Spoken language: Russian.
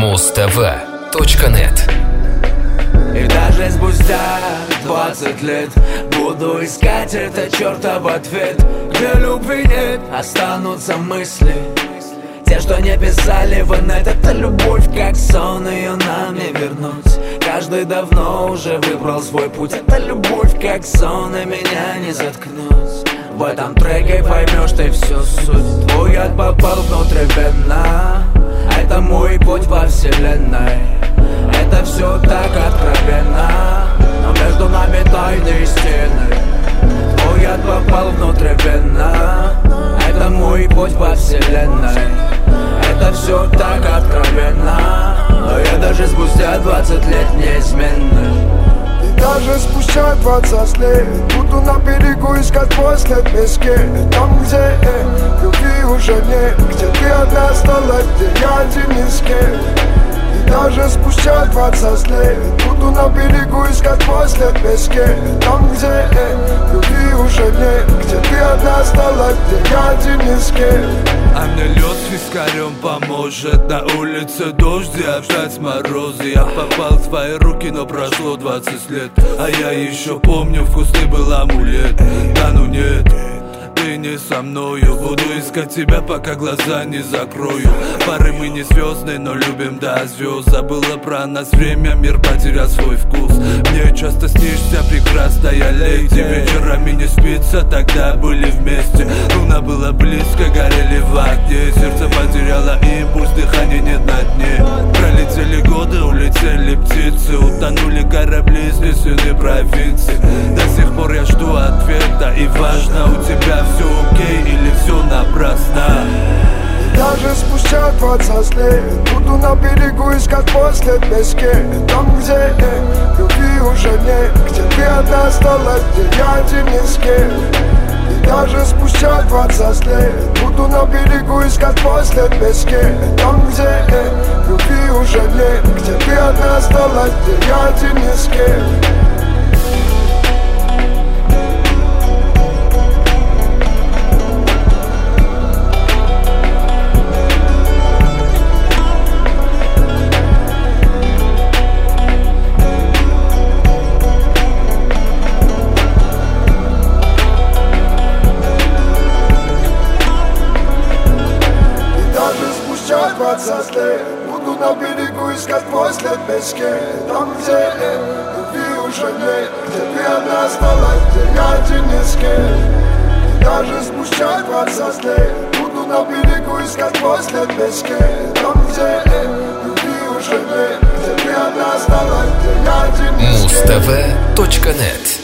Muz-TV.net. И даже спустя 20 лет буду искать этот чертов ответ. Где любви нет, останутся мысли, те, что не писали в инет. Это любовь как сон, ее нам не вернуть. Каждый давно уже выбрал свой путь. Это любовь как сон, и меня не заткнуть. В этом треке поймешь ты всю суть. Твой яд попал внутривенно. Это мой путь во вселенной. Это все так откровенно, но между нами тайные стены. Твой яд попал внутривенно. Это мой путь во вселенной. Это все так откровенно, но я даже спустя 20 лет неизменный. И даже спустя 20 лет буду на берегу искать твой след в песке. Там, где любви уже нет, где ты одна осталась, где я один из кем. И даже спустя 20 лет буду на берегу искать твой след в песке. Там, где любви уже нет, где ты одна осталась, где я один из кем. А мне лед с вискарем поможет. На улице дождь, а ждать морозы. Я попал в твои руки, но прошло 20 лет. А я еще помню, вкусный был амулет. Да ну нет, ты не со мною. Буду искать тебя, пока глаза не закрою. Пары мы не звездные, но любим до звезд. Забыла про нас время, мир потерял свой вкус. Мне часто снишься прекрасная леди. Вечерами не спится, тогда были вместе. Луна была близко, горели в огне. Сердце потеряло импульс, дыхания нет на дне. Пролетели годы, улетели птицы. Утонули корабли, снесены провинции. До сих пор я жду ответа. И важно, у тебя все окей или все напрасно. И даже спустя 20 лет буду на берегу искать твой след в песке. Там, где любви уже нет, где ты одна осталась, где я один из кем. И даже спустя 20 лет буду на берегу искать твой след в песке. Там, где любви уже нет, где ты одна осталась, где я один из кем. Спустя 20 лет буду на берегу искать твой след в песке. Там, где любви уже нет, где ты одна осталась, где я один из кем. И даже спустя 20 лет буду на берегу искать твой след в песке. Там, где любви уже нет, где ты одна осталась, где я один из кем. Muz-TV.net.